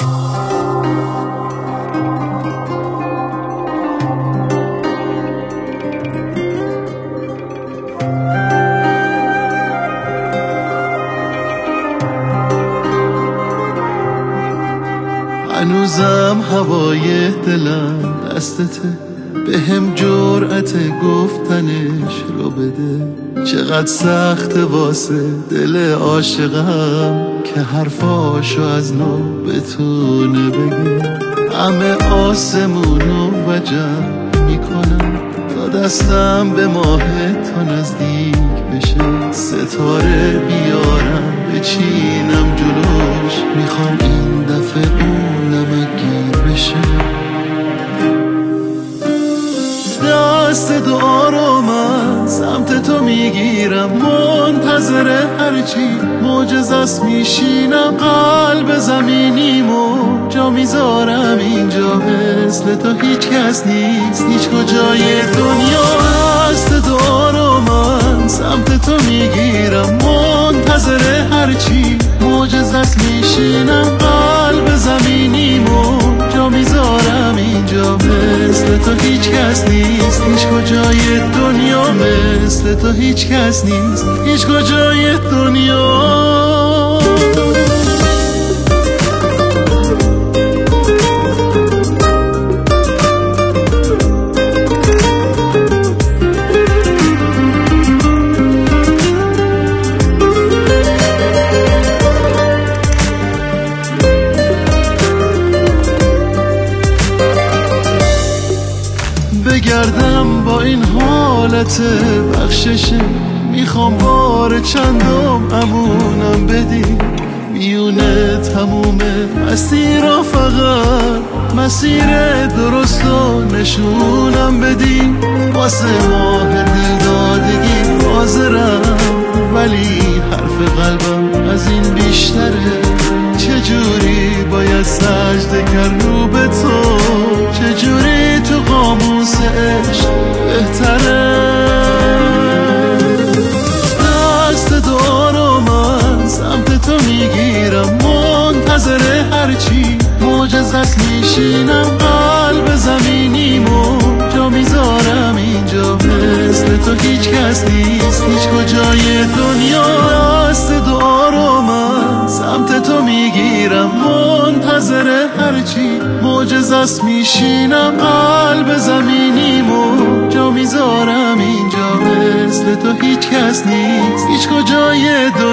هنوزم هوای دلم دستته، به هم جرأت گفتنش رو بده. چقدر سخت واسه دل عاشقم که حرفاشو از نو بتونه بگه. همه آسمونو وجب میکنم تا دستم به ماه تا نزدیک بشه. ستاره بیارم بچینم جلوش، میخوام این دفعه اونم گیر بشه. دست دعا رو من سمت تو میگیرم، منتظر هرچی معجزه‌ست میشینم. قلب زمینیمو جا میذارم اینجا، مثل تو هیچ کس نیست هیچ کجای دنیا. دست دعا رو من سمت تو میگیرم، منتظر هرچی معجزه‌ست میشینم. قلب زمینیمو جا میذارم اینجا، مثل تو هیچ کس نیست هیچ کجای دنیا. مثل تو هیچ کس نیست هیچ کجای دنیا. بگردم با این حالت بخششه، میخوام بار چندم امونم بدی. میونه تموم مسیر را فقط مسیر درست رو نشونم بدی. واسه ماه دلدادگی حاضرم، ولی حرف قلبم از این بیشتره. چجوری باید سجده کرد رو به تو، چجوری تو قاموس عشق بهتره. دست دعا رو من سمت تو میگیرم، منتظر هرچی معجزه‌ست میشینم. قلب زمینیمو جا میذارم اینجا، مثل تو هیچ کس نیست هیچ کجای دنیا. دست دعا رو من سمت تو میگیرم، منتظر هرچی معجزه‌ست میشینم. قلب زمینیمو جا میذارم اینجا، مثل تو هیچ کس نیست هیچ کجای دنیا.